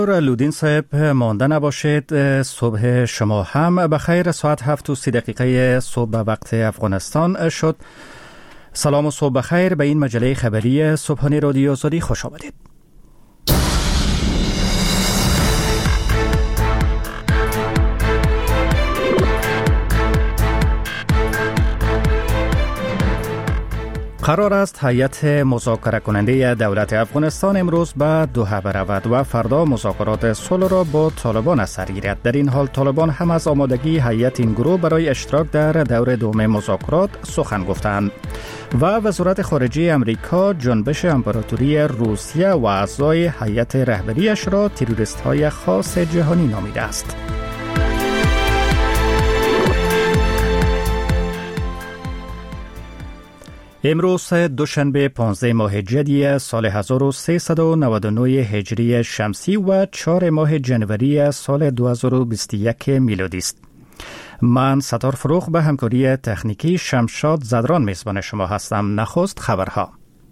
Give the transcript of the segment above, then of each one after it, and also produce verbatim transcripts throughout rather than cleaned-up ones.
لودین صاحب مانده نباشید. صبح شما هم بخیر. ساعت هفت و سی دقیقه صبح به وقت افغانستان شد. سلام و صبح بخیر به این مجله خبری صبحانه رادیو آزادی خوش آمدید. قرار است هیئت مذاکره کننده دولت افغانستان امروز به دوحه برود و فردا مذاکرات صلح را با طالبان از سر گیرد. در این حال طالبان هم از آمادگی هیئت این گروه برای اشتراک در دور دوم مذاکرات سخن گفتند و وزارت خارجه امریکا جنبش امپراتوری روسیه و اعضای هیئت رهبریش را تروریست‌های خاص جهانی نامیده است. امروز دوشنبه پانزده ماه جدی سال هزار و سیصد و نود و نه هجری شمسی و چهار ماه جنوری سال دو هزار و بیست و یک میلادی است. من ستار فروغ به همکاری تکنیکی شمشاد زدران میزبان شما هستم. نخست خبرها.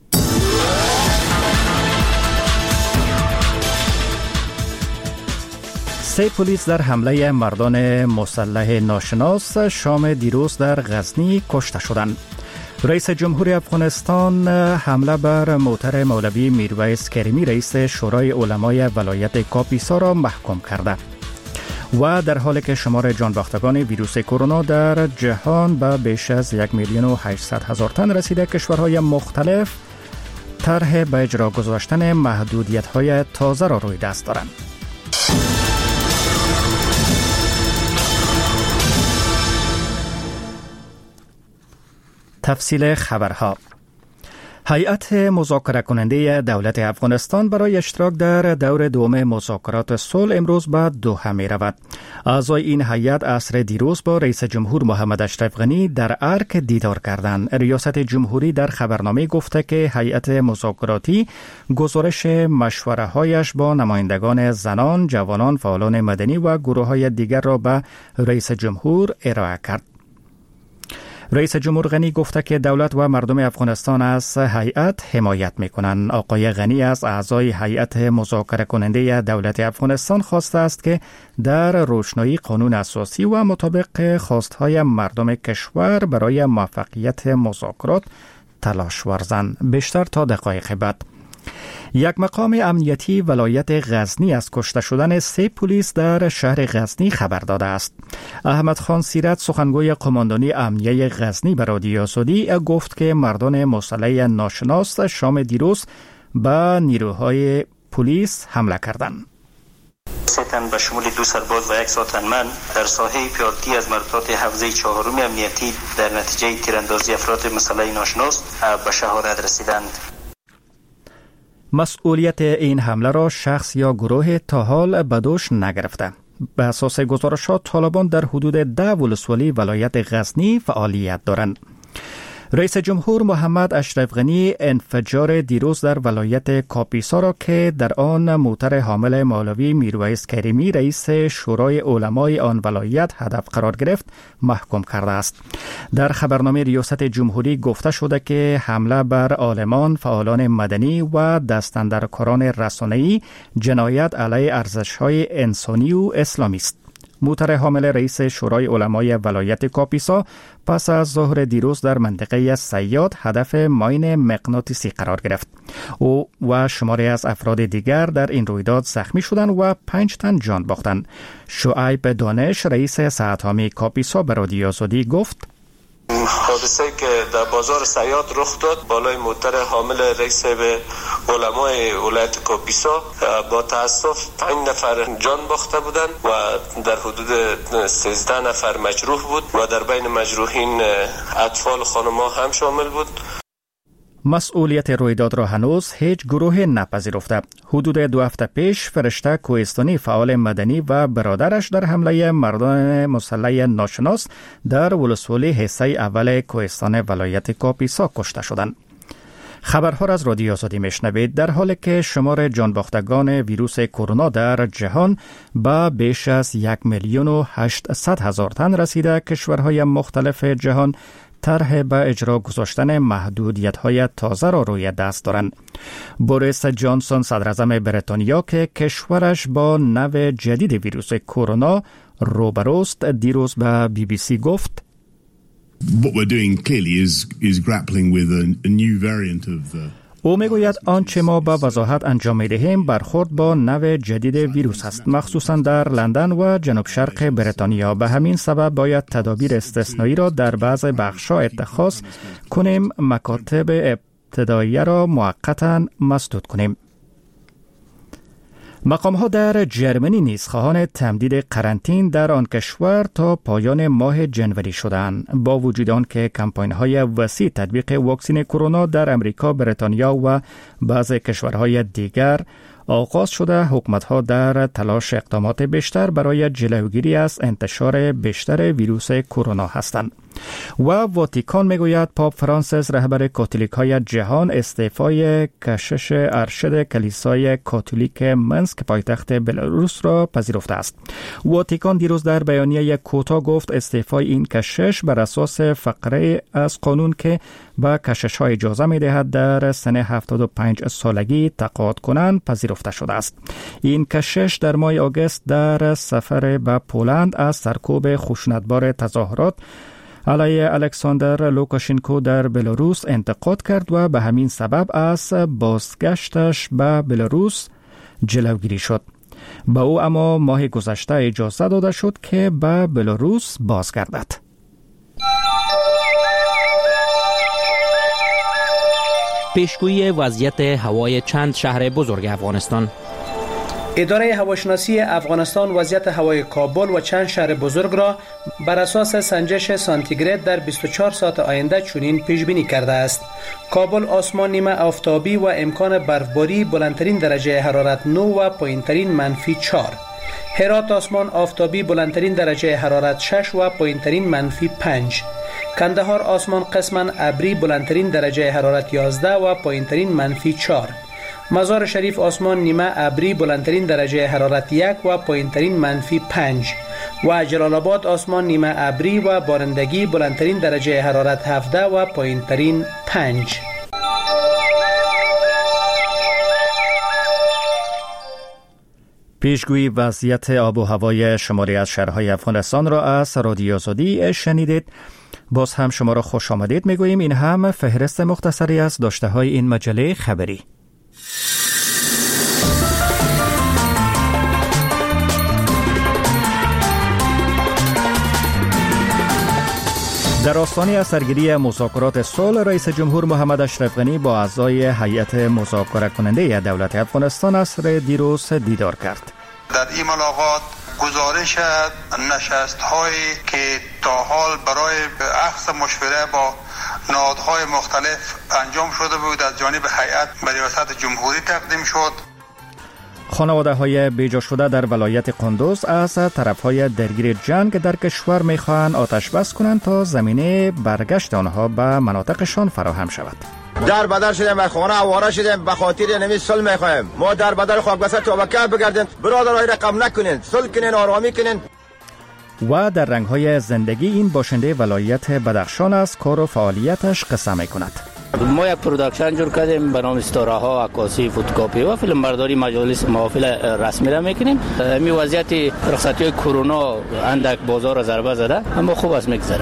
سه پلیس در حمله مردان مسلح ناشناس شام دیروز در غزنی کشته شدند. رئیس جمهور افغانستان حمله بر موتر مولوی میرویس کریمی رئیس شورای علمای ولایت کاپیسا را محکوم کرده و در حالی که شمار جانباختگان ویروس کرونا در جهان به بیش از یک میلیون و هشتصد هزار تن رسیده، کشورهای مختلف طرح به اجرا گذاشتن محدودیت‌های تازه را روی دست دارند. تفصیل خبرها. هیئت مذاکره کننده دولت افغانستان برای اشتراک در دور دوم مذاکرات صلح امروز به دوحه می رود. اعضای این هیئت عصر دیروز با رئیس جمهور محمد اشرف غنی در ارک دیدار کردند. ریاست جمهوری در خبرنامه گفته که هیئت مذاکراتی گزارش مشوره هایش با نمایندگان زنان، جوانان، فعالان مدنی و گروه های دیگر را به رئیس جمهور ارائه کرد. رئیس جمهور غنی گفته که دولت و مردم افغانستان از هیئت حمایت می‌کنند. آقای غنی از اعضای هیئت مذاکره کننده دولت افغانستان خواسته است که در روشنایی قانون اساسی و مطابق خواستهای مردم کشور برای موفقیت مذاکرات تلاش ورزند. بیشتر تا دقایق بعد. یک مقام امنیتی ولایت غزنی از کشته شدن سه پلیس در شهر غزنی خبر داده است. احمد خان سیرت سخنگوی قماندانی امنیه غزنی به رادیو آزادی گفت که مردان مسلح ناشناس شام دیروز به نیروهای پلیس حمله کردند. سه تن به شمول دو سرباز و یک ساتنمن در ساحه پیادگی از مردات حوزه چهارم امنیتی در نتیجه تیراندازی افراد مسلح ناشناس به شهادت رسیدند. مسئولیت این حمله را شخص یا گروه تا حال به دوش نگرفته. به اساس گزارشات طالبان در حدود ده ولسوالی ولایت غزنی فعالیت دارند. رئیس جمهور محمد اشرف غنی انفجار دیروز در ولایت کاپیسا را که در آن موتر حامل مولوی میرویس کریمی رئیس شورای علمای آن ولایت هدف قرار گرفت محکوم کرده است. در خبرنامه ریاست جمهوری گفته شده که حمله بر عالمان، فعالان مدنی و دستاندرکاران رسانه‌ای جنایت علیه ارزش‌های انسانی و اسلامی است. موتر حامل رئیس شورای علمای ولایت کاپیسا پس از ظهر دیروز در منطقه صیاد هدف ماین مغناطیسی قرار گرفت. او و شماری از افراد دیگر در این رویداد زخمی شدند و پنج تن جان باختند. شعیب دانش رئیس ساعت‌هامی کاپیسا به رادیو آزادی گفت: حادثه که در بازار صیاد رخ داد بالای موتر حامل رئیس به علمای ولایت کاپیسا، با تاسف پنج نفر جان باخته بودند و در حدود سیزده نفر مجروح بود و در بین مجروحین اطفال خانم‌ها هم شامل بود. مسئولیت رویداد را هنوز هیچ گروه نپذیرفته. حدود دو هفته پیش فرشته کوهستانی فعال مدنی و برادرش در حمله مردان مسلح ناشناس در ولسوالی حصه اول کوهستان ولایت کاپیسا کشته شدند. خبرها را از رادیو آزادی میشنوید. در حالی که شمار جانباختگان ویروس کرونا در جهان به بیش از یک میلیون و هشتصد هزار تن رسیده، کشورهای مختلف جهان طرح به اجرا گذاشتن محدودیت‌های تازه را روی دست دارند. بوریس جانسون صدراعظم بریتانیا که کشورش با نوع جدید ویروس کرونا روبروست دیروز به بی بی سی گفت What we're doing clearly is is grappling with a, a new variant of the او میگوید آنچه ما با وضاحت انجام می‌دهیم برخورد با نوع جدید ویروس است، مخصوصا در لندن و جنوب شرق بریتانیا. به همین سبب باید تدابیر استثنایی را در بعض بخش‌ها اتخاذ کنیم، مکاتب ابتدایی را موقتاً مسدود کنیم. مقام‌ها در جرمنی نیز خواهان تمدید قرنطین در آن کشور تا پایان ماه جنوری شدند، با وجود آنکه کمپاین‌های وسیع تطبیق واکسن کرونا در امریکا، بریتانیا و بعضی کشورهای دیگر آغاز شده. حکومت‌ها در تلاش اقدامات بیشتر برای جلوگیری از انتشار بیشتر ویروس کرونا هستند. و واتیکان میگوید پاپ فرانسیس رهبر کاتولیک‌های جهان استعفای کشش ارشد کلیسای کاتولیک منسک پایتخت بلاروس را پذیرفته است. واتیکان دیروز در بیانیه کوتاه گفت استعفای این کشش بر اساس فقره از قانون که به کشش‌ها اجازه می‌دهد در سن هفتاد و پنج سالگی تقاعد کنند پذیرفته شده است. این کشش در ماه آگوست در سفر به پولند از سرکوب خشونتبار تظاهرات علیه الکساندر لوکاشنکو در بلاروس انتقاد کرد و به همین سبب از بازگشتش به بلاروس جلوگیری شد. به او اما ماه گذشته اجازه داده شد که به بلاروس بازگردد. پیشگویی وضعیت هوای چند شهر بزرگ افغانستان. اداره هواشناسی افغانستان وضعیت هوای کابل و چند شهر بزرگ را بر اساس سنجش سانتیگراد در بیست و چهار ساعت آینده چنین پیش بینی کرده است. کابل آسمان نیمه آفتابی و امکان برفباری، بلندترین درجه حرارت نه و پایینترین منفی چهار. هرات آسمان آفتابی، بلندترین درجه حرارت شش و پایینترین منفی پنج. کندهار آسمان قسما ابری، بلندترین درجه حرارت یازده و پایینترین منفی چهار. مزار شریف آسمان نیمه ابری، بلندترین درجه حرارت یک و پایینترین منفی پنج. و جلال آباد آسمان نیمه ابری و بارندگی، بلندترین درجه حرارت هفده و پایینترین پنج. پیشگویی وضعیت آب و هوای شماری از شهرهای افغانستان را از رادیو آزادی شنیدید. باز هم شما را خوش آمدید میگوییم. این هم فهرست مختصری از داشته های این مجله خبری. در آستانه از سرگیری مذاکرات صلح، رئیس جمهور محمد اشرف غنی با اعضای هیئت مذاکره کننده دولت افغانستان عصر دیروز دیدار کرد. در این ملاقات گزارش نشست هایی که تا حال برای اخذ مشوره با نهادهای مختلف انجام شده بود از جانب هیئت به ریاست جمهوری تقدیم شد. خانواده های بیجا شده در ولایت قندوز از طرف های درگیر جنگ در کشور میخواهند آتش بس کنند تا زمینه برگشت آنها به مناطقشان فراهم شود. در بدر شدیم و خانه آواره شدیم، به خاطر نمی صلح میخوایم. ما در بدر خاک بسر تا بکر بگردیم. برادرای رقم نکنین، صلح کنین، آرامی کنین. و در رنگ های زندگی این باشنده ولایت بدخشان از کار و فعالیتش قصه میکند. ما یک پروداکشن جور کردیم به نام استاره ها، عکاسی، فوتوکاپی و فیلم برداری، مجالس محافل رسمی را میکنیم. می وضعیت رخصتی های کرونا اندک بازار را ضربه زده، اما خوب است میگذره.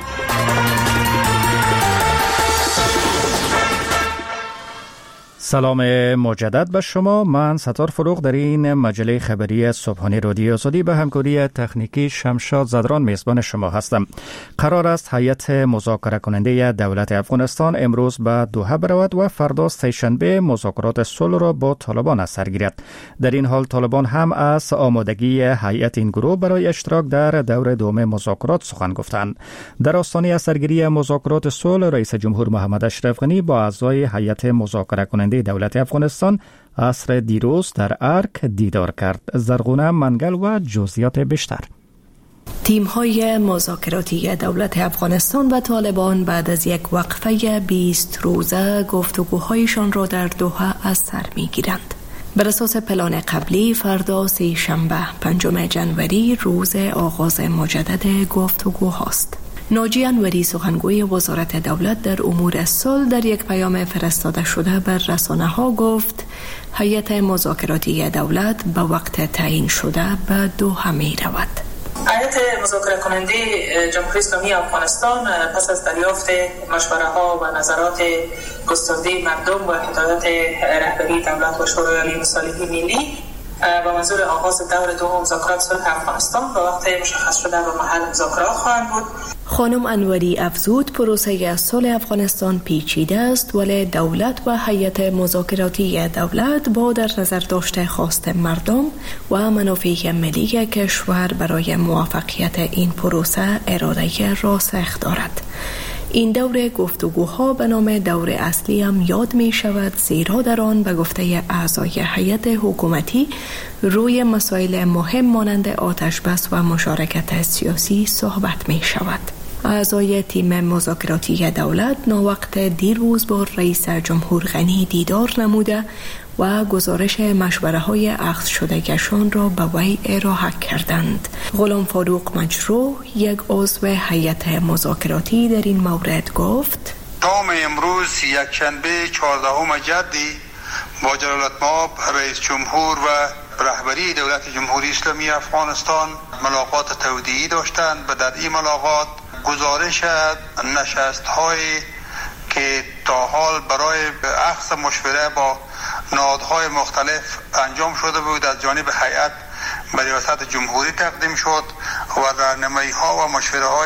سلام مجدد به شما. من ستار فروغ در این مجله خبری صبحانه رادیو آزادی به همکاری تکنیکی شمشاد زدران میزبان شما هستم. قرار است هیئت مذاکره کننده دولت افغانستان امروز به دوحه برود و فردا سه‌شنبه مذاکرات صلح را با طالبان از سر گیرد. در این حال طالبان هم از آمادگی هیئت این گروه برای اشتراک در دور دوم مذاکرات سخن گفتند. در آستانه از سرگیری مذاکرات صلح، رئیس جمهور محمد اشرف غنی با اعضای هیئت مذاکره کننده دولت افغانستان عصر دیروز در ارک دیدار کرد. زرغونه منگل و جزئیات بیشتر. تیم‌های مذاکراتی دولت افغانستان و طالبان بعد از یک وقفه بیست روزه گفتگوهایشان را در دوحه از سر می‌گیرند. بر اساس پلان قبلی فردا سه شنبه پنجم ژانویه روز آغاز مجدد گفتگوهاست. ناجی انوری سخنگوی وزارت دولت در امور صلح در یک پیام فرستاده شده بر رسانه ها گفت هیئت مذاکراتی دولت به وقت تعیین شده به دوحه می رود. هیئت مذاکره کننده جمهوری اسلامی افغانستان پس از دریافت مشوره ها و نظرات گسترده مردم و هدایت رهبری دولت و شورای عالی مصالحه ملی با منظور آغاز دور دوم مذاکرات صلح افغانستان به وقت مشخص شده و محل مذاکرات خواهند بود. خانم انوری افزود پروسه صلح افغانستان پیچیده است ولی دولت و هیئت مذاکراتی دولت با در نظر داشته خواست مردم و منافع ملی کشور برای موفقیت این پروسه اراده راسخ دارد. این دور گفتگوها به نام دور اصلی هم یاد می شود زیرا در آن به گفته اعضای هیئت حکومتی روی مسائل مهم مانند آتش بس و مشارکت سیاسی صحبت می شود. اعضای تیم مذاکراتی دولت ناوقت دیروز با رئیس جمهور غنی دیدار نموده و گزارش مشوره های اخذ شدگشان را به وی ارائه کردند. غلام فاروق مجروح یک عضو هیئت مذاکراتی در این مورد گفت تام امروز یک شنبه چهاردهم جدی با جلالت مآب رئیس جمهور و رهبری دولت جمهوری اسلامی افغانستان ملاقات تودیعی داشتند و در این ملاقات گزارش نشست هایی که تا حال برای اخذ مشوره با نهادهای مختلف انجام شده بود از جانب هیئت به ریاست جمهوری تقدیم شد و راهنمایی ها و مشوره های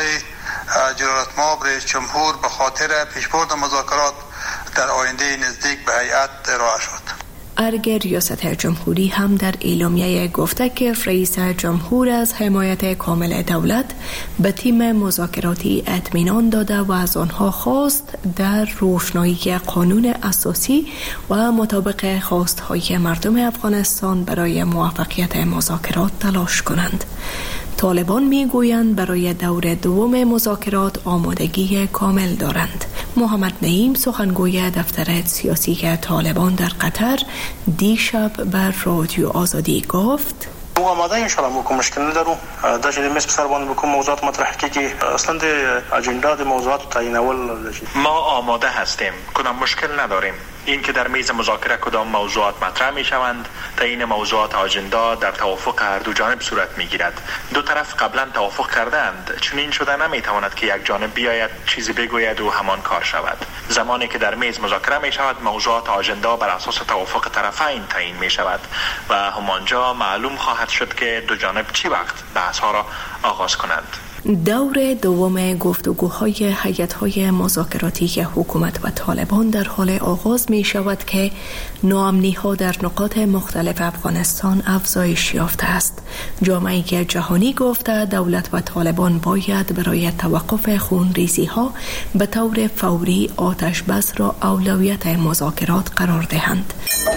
جلالت مآب رئیس جمهور به خاطر پیشبرد مذاکرات در آینده نزدیک به هیئت ارائه شد. ارگ ریاست جمهوری هم در اعلامیه گفته که رئیس جمهور از حمایت کامل دولت به تیم مذاکراتی اطمینان داده و از آنها خواست در روشنایی قانون اساسی و مطابق خواستهای مردم افغانستان برای موفقیت مذاکرات تلاش کنند. طالبان میگویند برای دور دوم مذاکرات آمادگی کامل دارند. محمد نعیم سخنگوی دفتر سیاسی طالبان در قطر دیشب بر رادیو آزادی گفت ما آماده ان شاء الله کوم مشکل ندارو دا چې د مس سر باندې کوم موضوعات مطرح کیږي اصلا د اجندا د موضوعات تعیینول ما آماده هستیم کدام مشکل نداریم این که در میز مذاکره کدام موضوعات مطرح می شوند تعیین موضوعات اجندا در توافق هر دو جانب صورت می گیرد. دو طرف قبلا توافق کردند چنین شده نمی تواند که یک جانب بیاید چیزی بگوید و همان کار شود. زمانی که در میز مذاکره می شود موضوعات اجندا بر اساس توافق طرفین تعیین می شود و همانجا معلوم خواهد شد که دو جانب چی وقت بحث ها را آغاز کنند. دور دوم گفتگوهای هیئت‌های مذاکراتی حکومت و طالبان در حال آغاز می شود که ناامنی‌ها در نقاط مختلف افغانستان افزایش یافته است. جامعه جهانی گفته دولت و طالبان باید برای توقف خونریزی‌ها به طور فوری آتش بس را اولویت مذاکرات قرار دهند.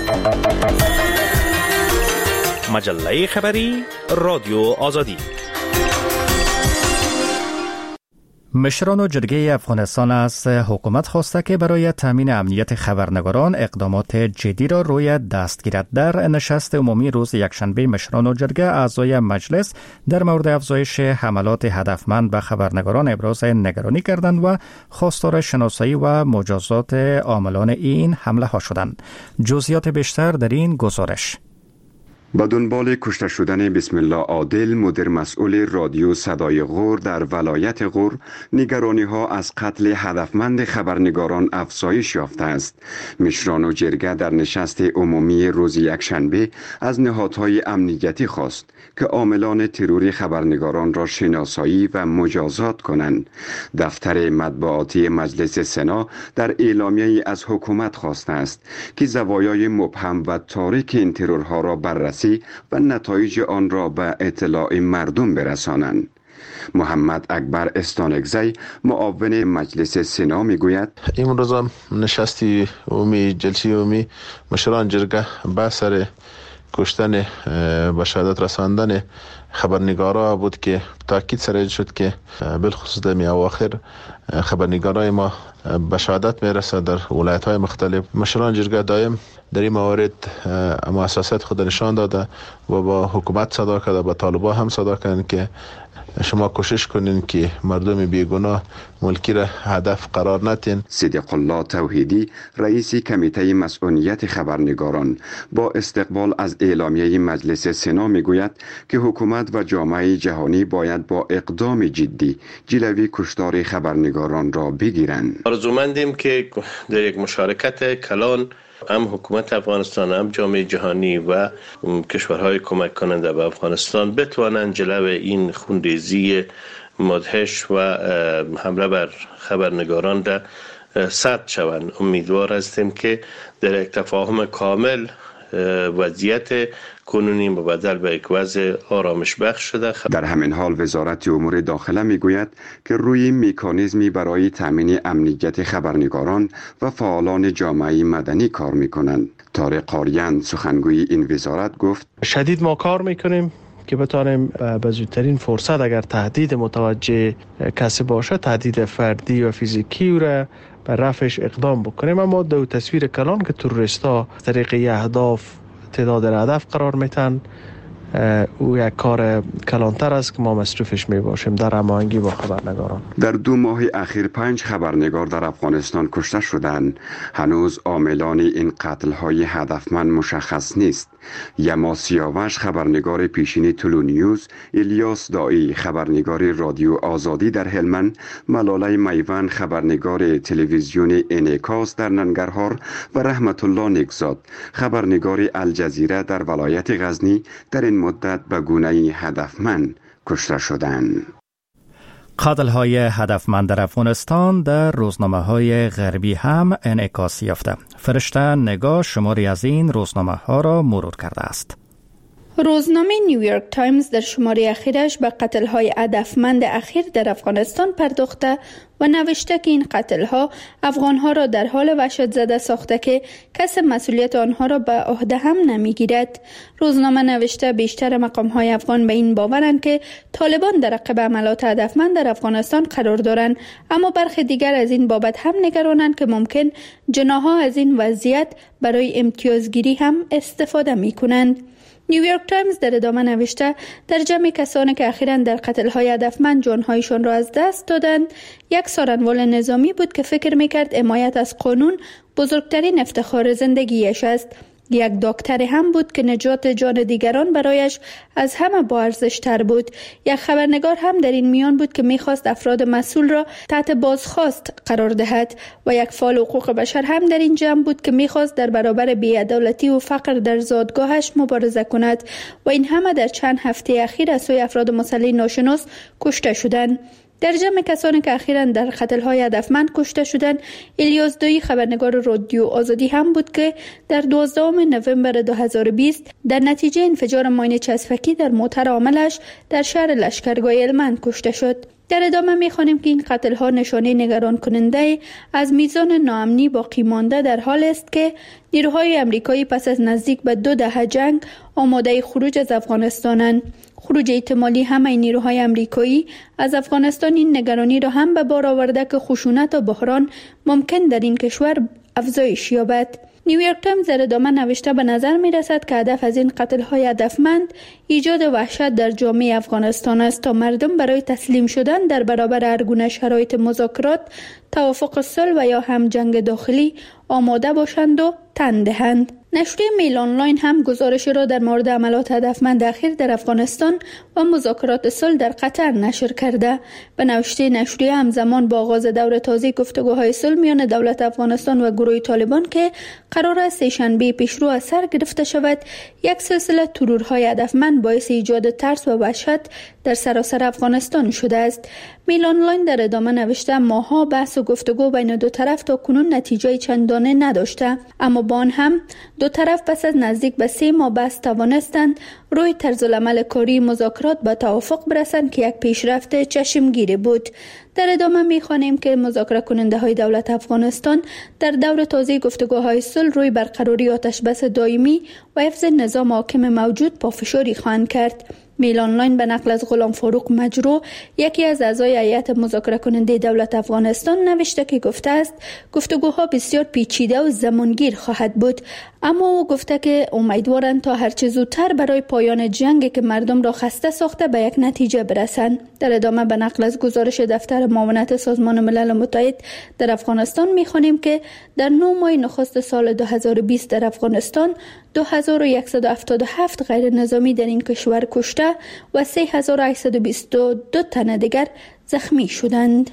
مجله خبری رادیو آزادی. مشران جرگه افغانستان از حکومت خواسته که برای تامین امنیت خبرنگاران اقدامات جدی را روی دست گیرد. در نشست عمومی روز یکشنبه مشران جرگه اعضای مجلس در مورد افزایش حملات هدفمند به خبرنگاران ابراز نگرانی کردند و خواستار شناسایی و مجازات عاملان این حمله ها شدند. جزئیات بیشتر در این گزارش. با دنبال کشته شدن بسم الله عادل مدیر مسئول رادیو صدای غور در ولایت غور نگرانی ها از قتل هدفمند خبرنگاران افزایش یافته است. مشران و جرگه در نشست عمومی روز یکشنبه از نهادهای امنیتی خواست که عاملان تروری خبرنگاران را شناسایی و مجازات کنند. دفتر مطبوعاتی مجلس سنا در اعلامیه‌ای از حکومت خواسته است که زوایای مبهم و تاریک این ترورها را بررسی و نتایج آن را به اطلاع مردم برسانند. محمد اکبر استانکزی معاون مجلس سنا میگوید این روز نشستی عمومی جلسه عمومی مشران جرگه به سر کشتن به شهادت رساندن خبرنگارا بود که تاکید سر شد که بالخصوص در می اواخر خبرنگارای ما به شهادت میرسه در ولایت های مختلف. مشران جرگه دایم در این موارد مؤسسات خود نشان داده و با حکومت صدا کرده، با طالبان هم صدا کردن که شما کوشش کنین که مردم بیگناه ملکی را هدف قرار ندین. صدیق الله توحیدی رئیس کمیته مسئولیت خبرنگاران با استقبال از اعلامیه مجلس سنا میگوید که حکومت و جامعه جهانی باید با اقدام جدی جلوی کشتار خبرنگاران را بگیرند. آرزومندیم که در یک مشارکت کلان هم حکومت افغانستان، هم جامعه جهانی و کشورهای کمک کننده به افغانستان بتوانند جلو این خونریزی مدهش و حمله بر خبرنگاران را سد شوند. امیدوار هستیم که در یک تفاهم کامل وضعیت کنونی مبدل به یک وضع آرامش بخش شده. در همین حال وزارت امور داخله میگوید که روی مکانیزمی برای تامین امنیت خبرنگاران و فعالان جامعه مدنی کار میکنند. طارق قاریان سخنگوی این وزارت گفت شدید ما کار میکنیم که بتانیم به زودترین فرصت اگر تهدید متوجه کسی باشه، تهدید فردی و فیزیکی را به رفعش اقدام بکنیم. اما دو تصویر کلان که تروریستا طریق اهداف تعداد هدف قرار میتن، او یک کار کلانتر است که ما مصروفش می باشیم در هماهنگی با خبرنگاران. در دو ماه اخیر پنج خبرنگار در افغانستان کشته شدند. هنوز عاملان این قتل های هدفمند مشخص نیست. یما سیاوش خبرنگار پیشین طلو نیوز، الیاس دایی خبرنگار رادیو آزادی در هلمند، ملاله میوند خبرنگار تلویزیون انعکاس در ننگرهار و رحمت الله نگزاد خبرنگار الجزیره در ولایت غزنی در این مدت به گونه هدفمند کشته شدند. قتل های هدفمند در افغانستان در روزنامه های غربی هم انعکاس یافته. فرشته نگاه شماری از این روزنامه ها را مرور کرده است. روزنامه نیویورک تایمز در شماره اخیرش به قتل‌های هدفمند اخیر در افغانستان پرداخته و نوشته که این قتل‌ها افغان‌ها را در حال وحشت زده ساخته که کس مسئولیت آنها را به عهده هم نمی‌گیرد. روزنامه نوشته بیشتر مقام‌های افغان به این باورند که طالبان در عقب عملیات هدفمند در افغانستان قرار دارند، اما برخی دیگر از این بابت هم نگرانند که ممکن جناح‌ها از این وضعیت برای امتیازگیری هم استفاده می‌کنند. نیویورک تایمز در ادامه نوشته در جمع کسانی که اخیراً در قتل‌های هدفمند جان‌هایشان را از دست دادند، یک سارنوال نظامی بود که فکر می‌کرد حمایت از قانون بزرگترین افتخار زندگیش است. یک دکتر هم بود که نجات جان دیگران برایش از همه با ارزش‌تر بود. یک خبرنگار هم در این میان بود که می‌خواست افراد مسئول را تحت بازخواست قرار دهد و یک فعال حقوق بشر هم در این جمع بود که می‌خواست در برابر بی‌عدالتی و فقر در زادگاهش مبارزه کند و این همه در چند هفته اخیر از سوی افراد مسلح ناشناس کشته شدند. در جمع کسانی که اخیراً در قتل‌های هدفمند کشته شدند، الیاس دایی خبرنگار رادیو آزادی هم بود که در دوازدهم نوامبر دو هزار و بیست در نتیجه انفجار ماین چسبکی در موتر عاملش در شهر لشکرگاه هلمند کشته شد. در ادامه می‌خوانیم که این قتل‌ها نشانه نگران کننده از میزان ناامنی باقی مانده در حال است که نیروهای آمریکایی پس از نزدیک به دو دهه جنگ آماده خروج از افغانستانند. خروج احتمالی همه نیروهای آمریکایی از افغانستان این نگرانی را هم به بار آورده که خشونت و بحران ممکن در این کشور افزایش یابد. نیویورک تایمز در ادامه نوشته به نظر می رسد که هدف از این قتل‌های هدفمند ایجاد وحشت در جامعه افغانستان است تا مردم برای تسلیم شدن در برابر هر گونه شرایط مذاکرات، توافق صلح و یا هم جنگ داخلی آماده باشند و تن دهند. نشریه میل آنلاین هم گزارش را در مورد عملیات هدفمند اخیر در افغانستان و مذاکرات صلح در قطر نشر کرده. به نوشته نشریه همزمان با آغاز دور تازه گفتگوهای صلح میان دولت افغانستان و گروه طالبان که قرار است سه‌شنبه پیشرو از سر گرفته شود، یک سلسله ترورهای هدفمند باعث ایجاد ترس و وحشت در سراسر افغانستان شده است. میل آنلاین در ادامه نوشته ماها بحث و گفتگو بین دو طرف تا کنون نتیجه چندانه نداشته، اما با آن هم دو طرف پس از نزدیک به سه ماه بحث توانستند روی طرزالعمل کاری مذاکرات به توافق برسند که یک پیشرفت چشمگیری بود. در ادامه می‌خوانیم که مذاکره کننده های دولت افغانستان در دور تازه گفتگوهای صلح روی برقراری آتش بس دائمی و حفظ نظام حاکم موجود پافشاری خواهند کرد. میل آنلاین به نقل از غلام فاروق مجروح، یکی از اعضای هیئت مذاکره کننده دولت افغانستان، نوشته که گفته است گفتگوها بسیار پیچیده و زمانگیر خواهد بود، اما او گفته که امیدوارند تا هرچه زودتر برای پایان جنگی که مردم را خسته ساخته به یک نتیجه برسند. در ادامه به نقل از گزارش دفتر معاونت سازمان ملل متحد در افغانستان می‌خوانیم که در نه ماه نخست سال دو هزار و بیست در افغانستان دو هزار و صد و هفتاد و هفت غیر نظامی در این کشور کشته و سه هزار و هشتصد و بیست و دو تن دیگر زخمی شدند.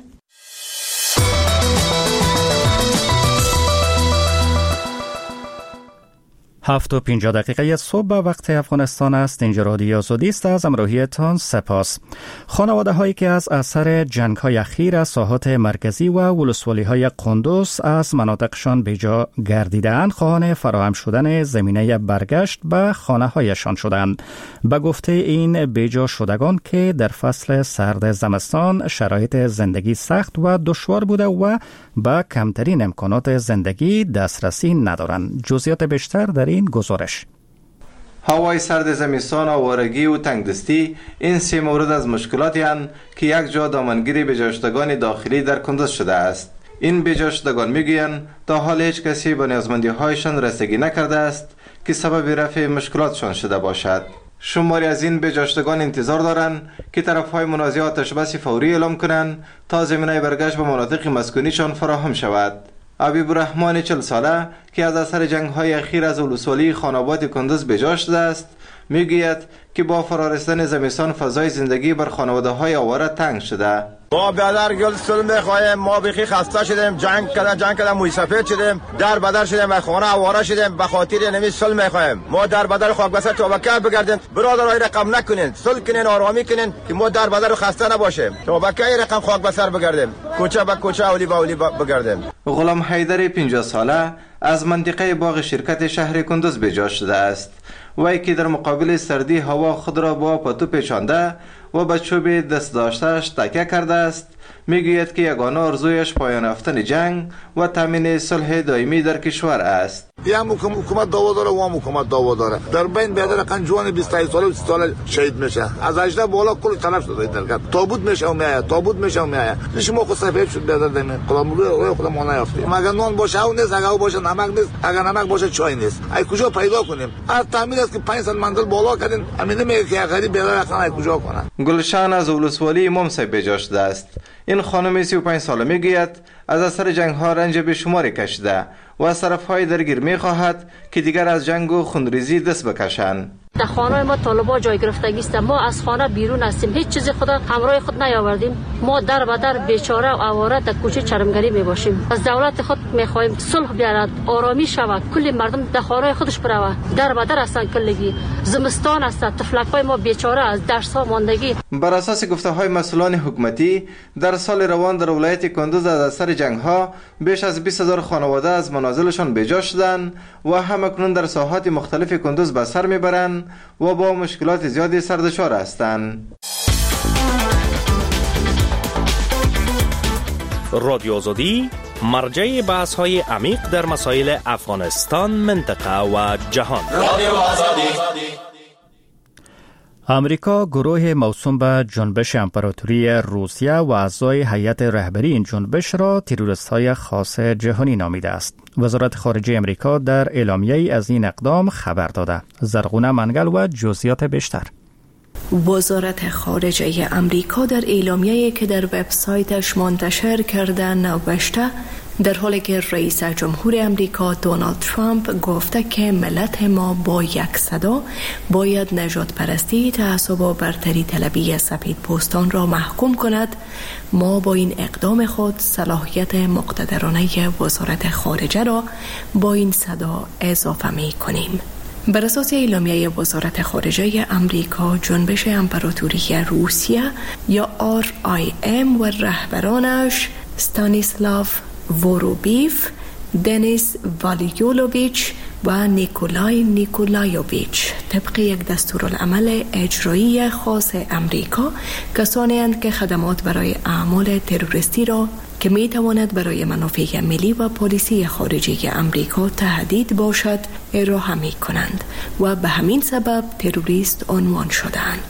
هفت و پنجاه دقیقه صبح وقت افغانستان است. اینجا رادیو آزادی است. از همراهیتان سپاس. خانواده هایی که از اثر جنگ های اخیر از ساحات مرکزی و ولسوالی های قندوز از مناطقشان بیجا گردیدند، خواهان فراهم شدن زمینه برگشت به خانه هایشان شدند. به گفته این بیجا شدگان که در فصل سرد زمستان شرایط زندگی سخت و دشوار بوده و با کمترین امکانات زندگی دسترسی ندارند. جزئیات بیشتر در این گزارش. هوای سرد زمستان، آوارگی و تنگدستی این سه مورد از مشکلاتی هستند که یک جا دامنگیری بجاشتگان داخلی در کندوز شده است. این بجاشتگان میگویند تا حال هیچ کسی به نیازمندی هایشان رسیدگی نکرده است که سبب رفع مشکلاتشان شده باشد. شماری از این بجاشتگان انتظار دارند که طرفهای منازعه آتش بس فوری اعلام کنند تا زمینه برگشت به مناطق مسکونیشان فراهم شود. عبیب الرحمن چهل ساله که از اثر جنگ های اخیر از ولسوالی خاناباد کندوز بجا شده است میگوید که با فرارسیدن زمستان فضای زندگی بر خانواده های آواره تنگ شده. ما برادر گل سلم میخوایم، ما بخی خسته شدیم، جنگ کردن جنگ کردن موی سفید شدیم، در بدر شدیم و خانه آواره شدیم، به خاطر نمی سلم میخوایم. ما در بدر خاک بسر توبکه بگردیم، برادرای رقم نکنین، صلح کنین، آرامی کنین که ما در بدر خسته نباشیم. توبکه رقم خاک بسر بگردیم، کوچه به کوچه، اولی به اولی بگردیم. غلام حیدر پنجاه ساله از منطقه باغ شرکت شهر کندوز بجا شده است. وی که در مقابل سردی هوا خود را با پتو پیچانده و به چوب دست داشتهش تکیه کرده است، میگوید که یگانه آرزویش پایان یافتن جنگ و تامین صلح دائمی در کشور است. یا حکومت دعوا داره و هم حکومت دعوا داره. در بین بیادر قنجوان بیست و پنج ساله و سی ساله شهید میشه. از هجده بالا کل تلف شده در تابوت میشه و میآید، تابوت میشه و میآید. نش ما خود سفید شد بیادر دیم. خودم روی خودم ما نیافتیم. اگر نان باشه او نیست، اگر او باشه نمک نیست، اگر نمک باشه چای نیست. ای کجا پیدا کنیم؟ از تعمیر است که پنج سال منزل بالا کردین. امید میگه که غریب بیادر اصلا ای کجا کنه. گلشن از ولسوالی ممسای بجا شده است. این خانم سی و پنج ساله میگوید از اثر جنگ ها رنج بیشماری کشیده و از طرفهای درگیر میخواهد که دیگر از جنگ و خونریزی دست بکشند. در خانه ما طالبا جای گرفتگی است. ما از خانه بیرون هستیم، هیچ چیزی خود همراه خود نیاوردیم. ما در به در بیچاره و آواره در کوچه چرمگری میباشیم. از دولت خود میخواهیم صلح بیارد، آرامی شود، کل مردم در خانه خودش برود. در به در هستند، کلگی زمستان است، طفلک‌های ما بیچاره از درس ها ماندگی. بر اساس گفته‌های مسئولان حکومتی در سال روان در ولایت کندوز از اثر جنگ ها بیش از بیست هزار خانواده از منازلشان بجا شدند و همکنون در ساحات مختلف کندوز به سر میبرند و با مشکلات زیادی سردشار هستند. رادیو آزادی مرجع بحث های عمیق در مسائل افغانستان، منطقه و جهان. رادیو آزادی. امریکا گروه موسوم به جنبش امپراتوری روسیه و اعضای هیئت رهبری این جنبش را تروریست‌های خاص جهانی نامیده است. وزارت خارجه امریکا در اعلامیه‌ای از این اقدام خبر داده. زرغونه منگل و جزئیات بیشتر. وزارت خارجه امریکا در اعلامیه‌ای که در وبسایتش منتشر کرده نوشته در حالی که رئیس جمهور امریکا دونالد ترامپ گفته که ملت ما با یک صدا باید نژاد پرستی، تعصب و برتری طلبی سفید پوستان را محکوم کند، ما با این اقدام خود صلاحیت مقتدرانه وزارت خارجه را با این صدا اضافه می کنیم. بر اساس اعلامیه وزارت خارجه امریکا، جنبش امپراتوری روسیه یا آر آی ام و رهبرانش ستانیسلاف وروبیف، دنیس والیولوویچ و نیکولای نیکولایوویچ طبق یک دستورالعمل اجرایی خاص امریکا کسانی اند که خدمات برای اعمال تروریستی را که می تواند برای منافع ملی و پالیسی خارجی امریکا تهدید باشد ارائه می کنند و به همین سبب تروریست عنوان شدند.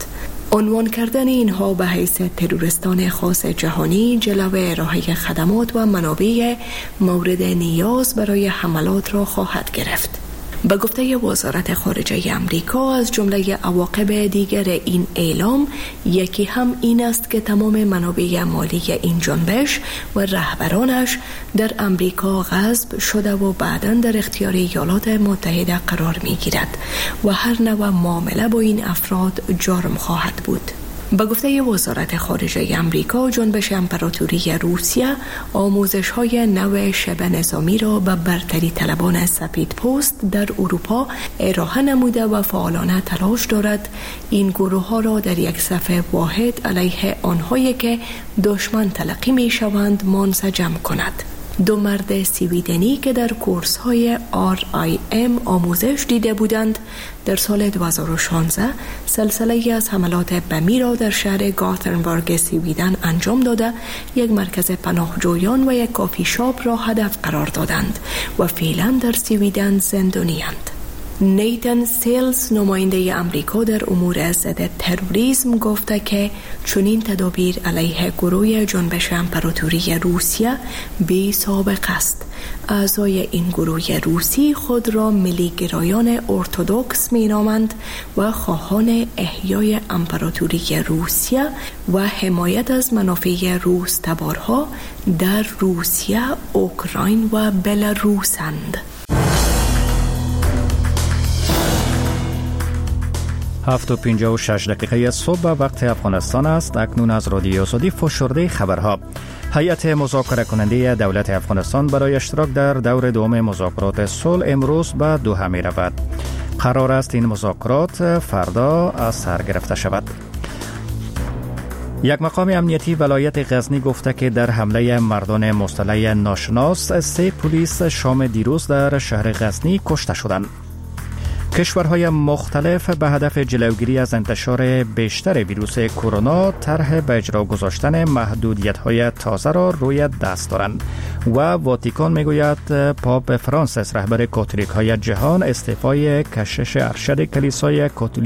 عنوان کردن اینها به حیث تروریستان خاص جهانی جلوه ارائه خدمات و منابع مورد نیاز برای حملات را خواهد گرفت. به گفته وزارت خارجه امریکا، از جمله عواقب دیگر این اعلام یکی هم این است که تمام منابع مالی این جنبش و رهبرانش در امریکا غصب شده و بعداً در اختیار ایالات متحده قرار می گیرد و هر نوع معامله با این افراد جرم خواهد بود. به گفته وزارت خارجه امریکا، جنبش امپراتوری روسیه آموزش‌های نو شبه نظامی را به برتری طلبان سپید پوست در اروپا ارائه نموده و فعالانه تلاش دارد این گروه‌ها را در یک صف واحد علیه آنهایی که دشمن تلقی می‌شوند منسجم کند. دو مرد سویدنی که در کورس های آر آی ام آموزش دیده بودند در سال دو هزار و شانزده سلسله از حملات بمی را در شهر گاترنبرگ سویدن انجام داده یک مرکز پناهجویان و یک کافی شاپ را هدف قرار دادند و فعلا در سویدن زندانی‌اند. نیتن سیلز، نماینده امریکا در امور ضد تروریسم، گفته که چنین تدابیر علیه گروه جنبش امپراتوری روسیه بی سابقه است. اعضای این گروه روسی خود را ملی گرایان ارتدوکس می نامند و خواهان احیای امپراتوری روسیه و حمایت از منافع روس تبارها در روسیه، اوکراین و بلاروسند. هفت و پنجاه و شش دقیقه صبح وقت افغانستان است. اکنون از رادیو آزادی فشرده خبرها. هیئت مذاکره کننده دولت افغانستان برای اشتراک در دور دوم مذاکرات صلح امروز به دوحه می رود. قرار است این مذاکرات فردا از سر گرفته شود. یک مقام امنیتی ولایت غزنی گفته که در حمله مردان مصطلح ناشناس سه پلیس شام دیروز در شهر غزنی کشته شدند. کشورهای مختلف به هدف جلوگیری از انتشار بیشتر ویروس کرونا طرح به اجرا گذاشتن محدودیت‌های تازه را روی دست دارند و واتیکان میگوید پاپ فرانسیس رهبر کاتولیک‌های جهان استعفای کشش ارشد کلیسای کاتولیک